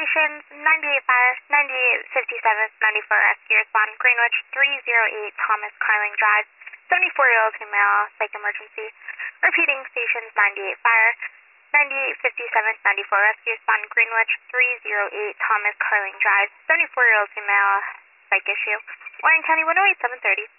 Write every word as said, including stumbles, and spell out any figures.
stations, ninety-eight Fire, ninety-eight fifty-seven, ninety-four Rescue Respond, Greenwich, three oh eight Thomas Carling Drive, seventy-four-year-old female, psych emergency. Repeating stations, ninety-eight Fire, ninety-eight fifty-seven, ninety-four Rescue Respond, Greenwich, three oh eight Thomas Carling Drive, seventy-four-year-old female, psych issue. Warren County one oh eight, seven thirty.